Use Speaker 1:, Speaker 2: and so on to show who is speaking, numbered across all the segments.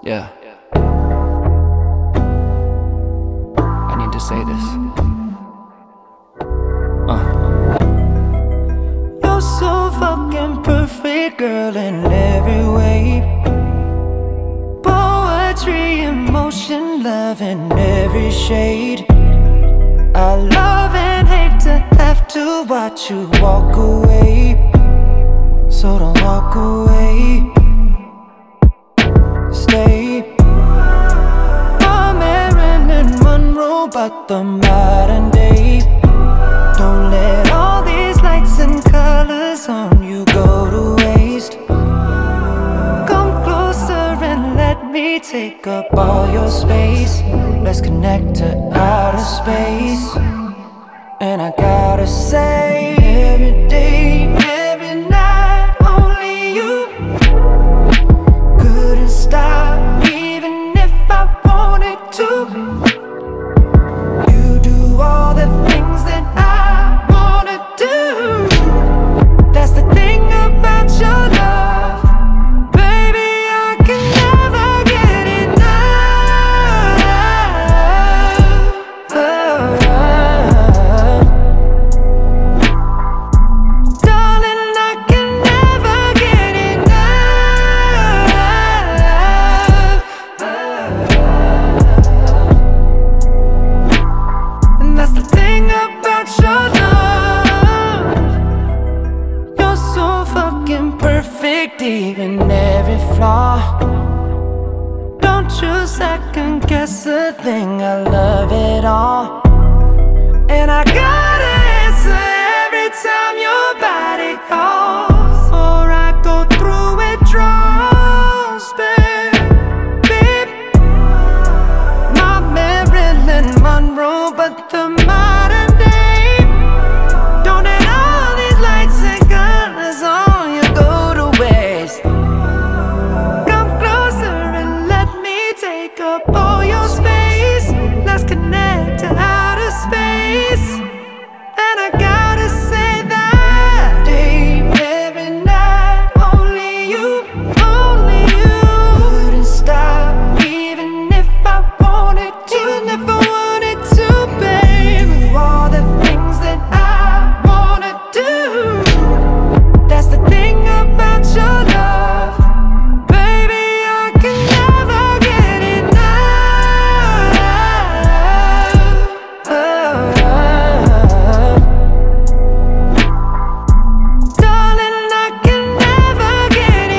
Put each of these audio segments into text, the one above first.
Speaker 1: Yeah. I need to say this.
Speaker 2: You're so fucking perfect, girl, in every way. Poetry, emotion, love in every shade. I love and hate to have to watch you walk away, so don't walk away. Stay. I'm Marilyn Monroe, but the modern day. Don't let all these lights and colors on you go to waste. Come closer and let me take up all your space. Let's connect to outer space. And I gotta say, every day, every night, only you. Couldn't stop, even if I wanted to. You do all the things that I wanna do. That's the thing about your love, baby, I can never get enough. Darling, I can never get enough. And that's the thing about your love. You're so fucking perfect, even every flaw. Don't you second guess a thing, I love it all. And I gotta answer every time your body calls, or I go through withdrawals, babe. My Marilyn Monroe, but the modern day. Don't let all these lights and colors on you go to waste. Come closer and let me take up all your space. Let's connect to outer space. And I gotta say that day, every night, only you, only you. Couldn't stop, even if I wanted to, even if I wanted to, babe. Do all the things that I wanna do. That's the thing about your love, baby, I can never get enough. Darling, I can never get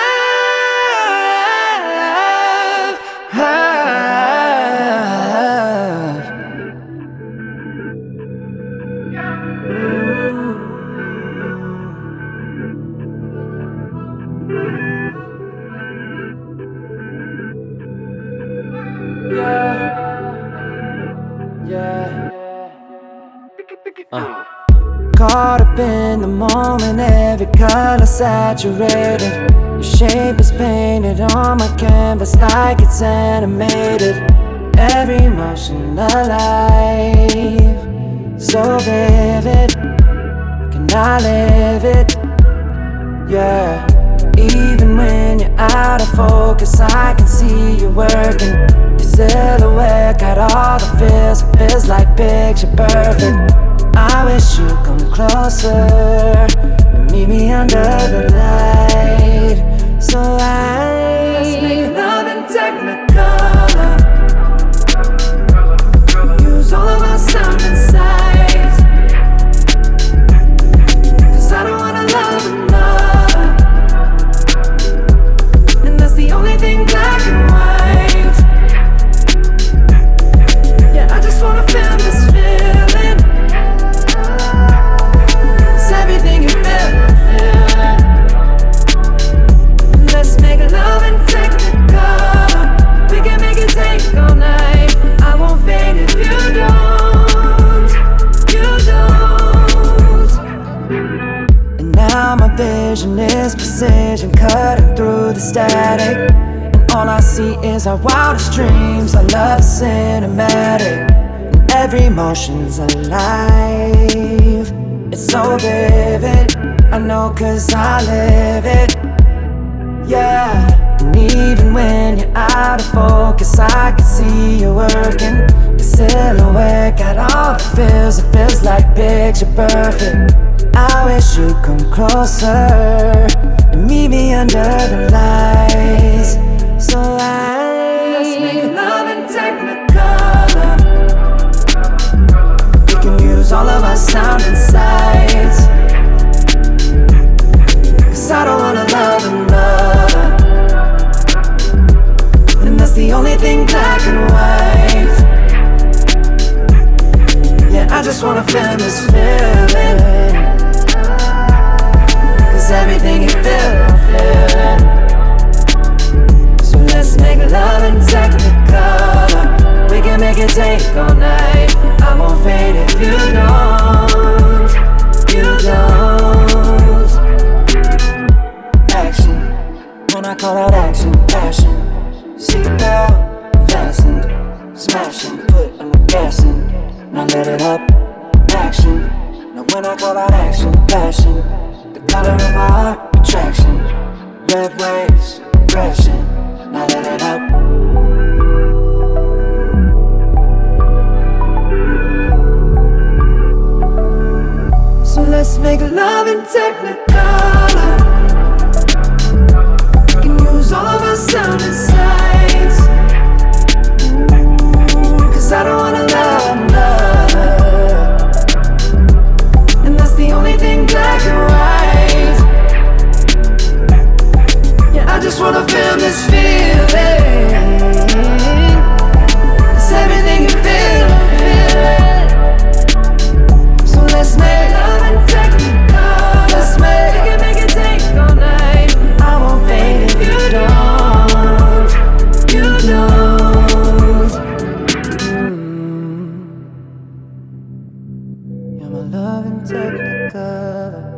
Speaker 2: Caught up in the moment, every color saturated. Your shape is painted on my canvas like it's animated. Every emotion alive, so vivid. Can I live it? Yeah. Even when you're out of focus, I can see you working. Your silhouette got all the feels like picture perfect. I wish you'd come closer and meet me under the light. So let's make love in Technicolor. Use all of our sound and sights, 'cause I don't wanna love another, and that's the only thing black and white. Yeah, I just wanna feel this feeling. Everything you feel, I'm feeling. Let's make love in Technicolor. We can make it take all night. I won't fade if you don't, you don't. And now my vision is precision, cutting through the static. And all I see is our wildest dreams. I love cinematic, and every emotion's alive. It's so vivid, I know 'cause I live it. Yeah, and even when you're out out of focus, I can see you working. Your silhouette got all the feels, it feels like picture perfect. I wish you'd come closer and meet me under the lights. So let's make love in Technicolor. We can use all of our sound and sights, 'cause I don't wanna love another, and that's the only thing black and white. Yeah, I just wanna feel this feeling, 'cause everything you feel, I'm feeling. So let's make love in Technicolor. We can make it take all night. I won't fade if you don't. You don't. Action, when I call out action, passion. Seatbelt fastened, smashing, put on the gas in. Now let it up, action. Now when I call out action, passion. The color of our attraction, red waves, crashing. Now let it up. So let's make love in Technicolor. We can use all of our sound and sights, 'cause I don't wanna love another, and that's the only thing black and white. Yeah, I just wanna feel this feeling, 'cause everything you feel, I feel it. So let's make love and Technicolor. Let's make, we can make it take all night. I won't fade if you don't. You don't. You're my love in Technicolor.